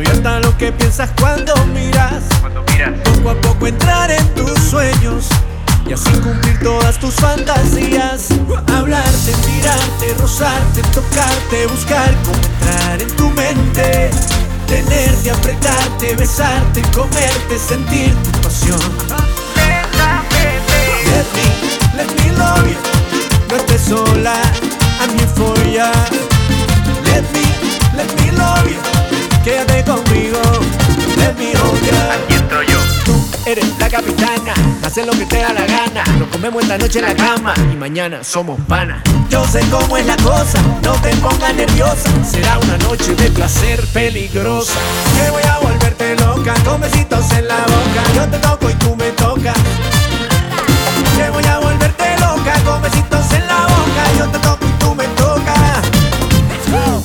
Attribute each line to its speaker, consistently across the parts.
Speaker 1: abierta a lo que piensas cuando miras. Poco a poco entrar en tus sueños y así cumplir todas tus fantasías. Hablarte, mirarte, rozarte, tocarte, buscar cómo entrar en tu mente. Tenerte, apretarte, besarte, comerte, sentir tu pasión. Let me love you. No estés sola, I'm here for ya. Let me love you. Quédate conmigo, let me hold ya.
Speaker 2: Aquí entro yo.
Speaker 1: Tú eres la capitana, haces lo que te da la gana. Nos comemos esta noche en la cama y mañana somos panas. Yo sé cómo es la cosa, no te pongas nerviosa. Será una noche de placer peligrosa. Que voy a volverte loca, con besitos en la boca. Yo te toco y tú me tocas. Que voy a volverte loca, con besitos en la boca. Yo te toco y tú me tocas. Let's go.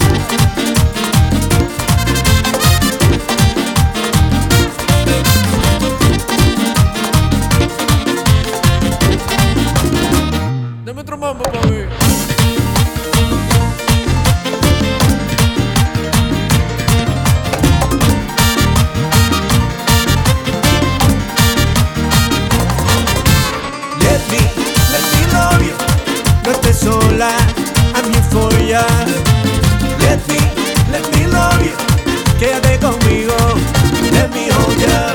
Speaker 1: Dame otro mambo, papi. Let me love you. No estés sola, I'm here for ya. Let me love you. Quédate conmigo, let me hold ya.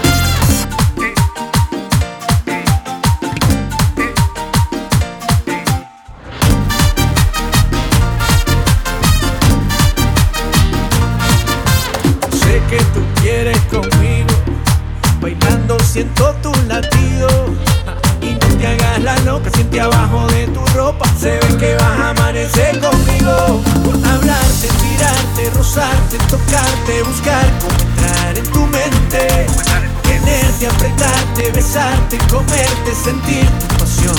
Speaker 1: Sé que tú quieres conmigo, bailando siento tu latido. Y no te hagas la loca, siente abajo de tu ropa. Se ve que vas a amanecer conmigo. Hablarte, mirarte, rozarte, tocarte, buscar cómo entrar en tu mente. Tenerte, apretarte, besarte, comerte, sentir tu pasión.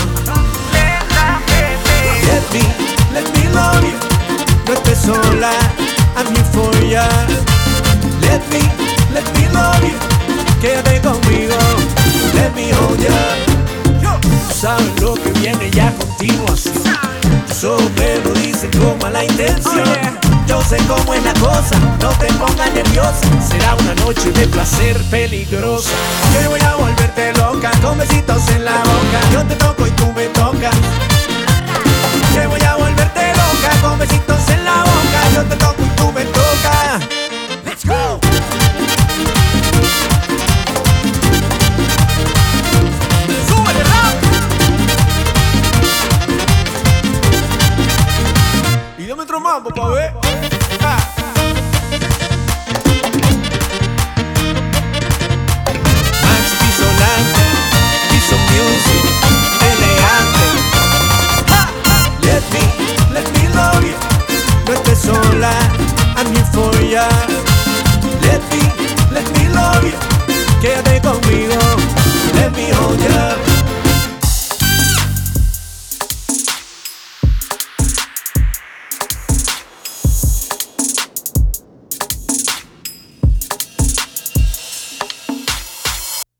Speaker 1: Let me love you. No estés sola, I'm here for ya. Let me love you. Quédate conmigo, let me hold ya. Sabes lo que viene ya a continuación. Tus ojos me lo dicen con mala intención. Yo sé cómo es la cosa, no te pongas nerviosa. Será una noche de placer peligrosa. Yo voy a volverte loca, con besitos en la boca. Yo te toco y tú me tocas. Yo voy a volverte loca, con besitos en la boca. Yo te toco y tú me tocas. Let's go. Y dame otro mambo pa' ver.